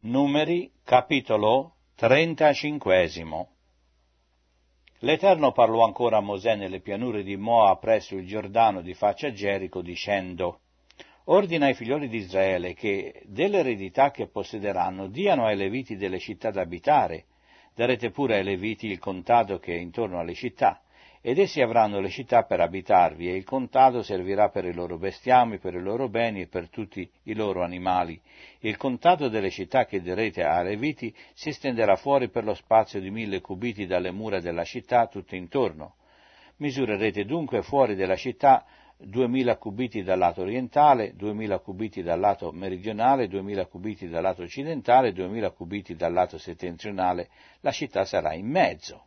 Numeri, capitolo 35. L'Eterno parlò ancora a Mosè nelle pianure di Moab presso il Giordano di faccia a Gerico, dicendo: Ordina ai figlioli di Israele che dell'eredità che possederanno diano ai Leviti delle città da abitare. Darete pure ai Leviti il contado che è intorno alle città, ed essi avranno le città per abitarvi, e il contado servirà per i loro bestiami, per i loro beni e per tutti i loro animali. Il contado delle città che darete ai Leviti si estenderà fuori per lo spazio di 1000 cubiti dalle mura della città tutto intorno. Misurerete dunque fuori della città 2000 cubiti dal lato orientale, 2000 cubiti dal lato meridionale, 2000 cubiti dal lato occidentale, 2000 cubiti dal lato settentrionale. La città sarà in mezzo.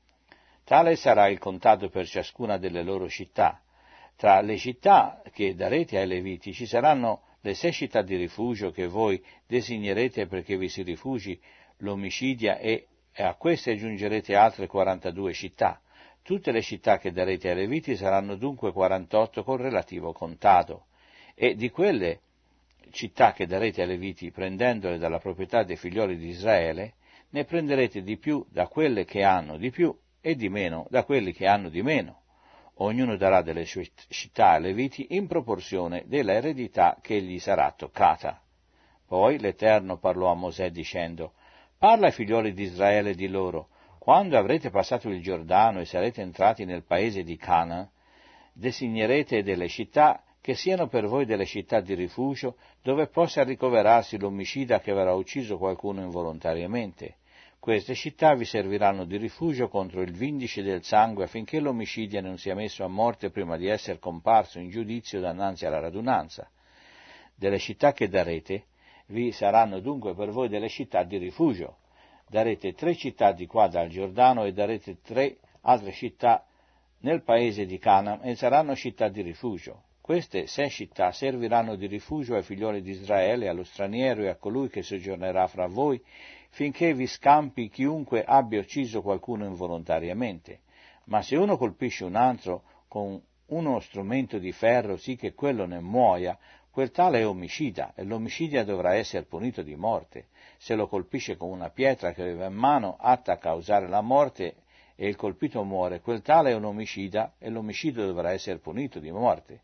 Tale sarà il contado per ciascuna delle loro città. Tra le città che darete ai Leviti ci saranno le 6 città di rifugio che voi designerete perché vi si rifugi l'omicidia, e a queste aggiungerete altre 42 città. Tutte le città che darete ai Leviti saranno dunque 48 con relativo contado. E di quelle città che darete ai Leviti, prendendole dalla proprietà dei figlioli di Israele, ne prenderete di più da quelle che hanno di più e di meno da quelli che hanno di meno. Ognuno darà delle sue città ai Leviti in proporzione della eredità che gli sarà toccata. Poi l'Eterno parlò a Mosè dicendo: Parla ai figlioli di Israele e di loro: quando avrete passato il Giordano e sarete entrati nel paese di Canaan, designerete delle città che siano per voi delle città di rifugio, dove possa ricoverarsi l'omicida che avrà ucciso qualcuno involontariamente. Queste città vi serviranno di rifugio contro il vindice del sangue, affinché l'omicidio non sia messo a morte prima di essere comparso in giudizio dinanzi alla radunanza. Delle città che darete vi saranno dunque per voi delle città di rifugio. Darete 3 città di qua dal Giordano e darete 3 altre città nel paese di Canaan, e saranno città di rifugio. Queste 6 città serviranno di rifugio ai figlioli di Israele, allo straniero e a colui che soggiornerà fra voi, finché vi scampi chiunque abbia ucciso qualcuno involontariamente. Ma se uno colpisce un altro con uno strumento di ferro sì che quello ne muoia, quel tale è omicida, e l'omicida dovrà essere punito di morte. Se lo colpisce con una pietra che aveva in mano, atta a causare la morte, e il colpito muore, quel tale è un omicida, e l'omicidio dovrà essere punito di morte.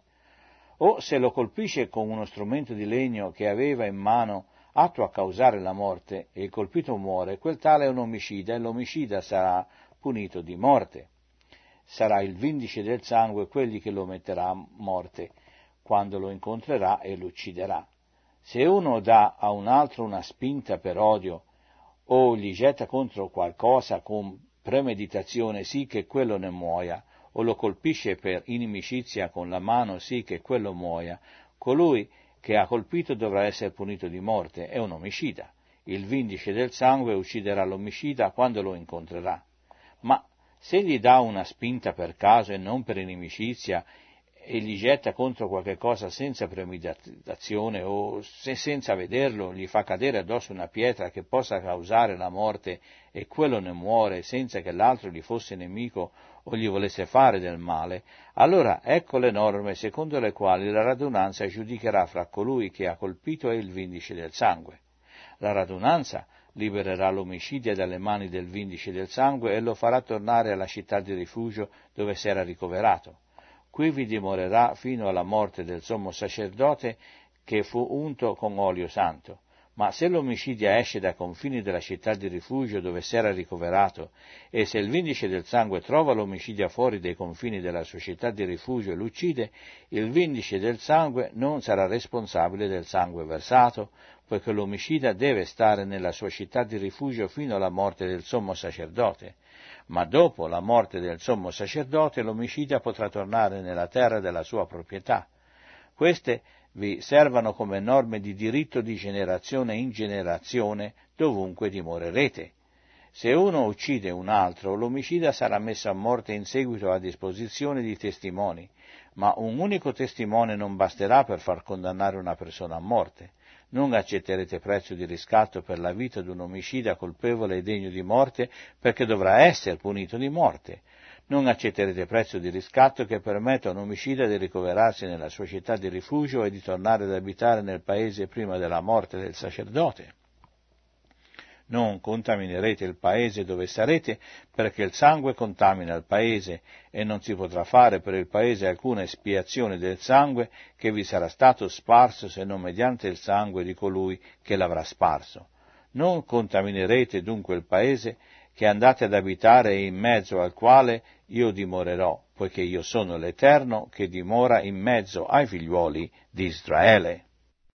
O se lo colpisce con uno strumento di legno che aveva in mano, atto a causare la morte, e il colpito muore, quel tale è un omicida, e l'omicida sarà punito di morte. Sarà il vindice del sangue quelli che lo metterà a morte, quando lo incontrerà, e lo ucciderà. Se uno dà a un altro una spinta per odio, o gli getta contro qualcosa con premeditazione sì che quello ne muoia, o lo colpisce per inimicizia con la mano sì che quello muoia, colui che ha colpito dovrà essere punito di morte, è un omicida. Il vindice del sangue ucciderà l'omicida quando lo incontrerà. Ma se gli dà una spinta per caso e non per inimicizia, e gli getta contro qualche cosa senza premeditazione, o se senza vederlo gli fa cadere addosso una pietra che possa causare la morte, e quello ne muore senza che l'altro gli fosse nemico o gli volesse fare del male, allora ecco le norme secondo le quali la radunanza giudicherà fra colui che ha colpito e il vindice del sangue. La radunanza libererà l'omicidio dalle mani del vindice del sangue e lo farà tornare alla città di rifugio dove si era ricoverato. Qui vi dimorerà fino alla morte del sommo sacerdote che fu unto con olio santo. Ma se l'omicidia esce dai confini della città di rifugio dove si era ricoverato, e se il vindice del sangue trova l'omicidia fuori dai confini della sua città di rifugio e lo uccide, il vindice del sangue non sarà responsabile del sangue versato, poiché l'omicida deve stare nella sua città di rifugio fino alla morte del sommo sacerdote. Ma dopo la morte del sommo sacerdote l'omicida potrà tornare nella terra della sua proprietà. Queste vi servano come norme di diritto di generazione in generazione dovunque dimorerete. Se uno uccide un altro, l'omicida sarà messo a morte in seguito a disposizione di testimoni, ma un unico testimone non basterà per far condannare una persona a morte. Non accetterete prezzo di riscatto per la vita di un omicida colpevole e degno di morte, perché dovrà essere punito di morte. Non accetterete prezzo di riscatto che permetta a un omicida di ricoverarsi nella sua città di rifugio e di tornare ad abitare nel paese prima della morte del sacerdote. Non contaminerete il paese dove sarete, perché il sangue contamina il paese, e non si potrà fare per il paese alcuna espiazione del sangue che vi sarà stato sparso, se non mediante il sangue di colui che l'avrà sparso. Non contaminerete dunque il paese che andate ad abitare e in mezzo al quale io dimorerò, poiché io sono l'Eterno che dimora in mezzo ai figliuoli di Israele.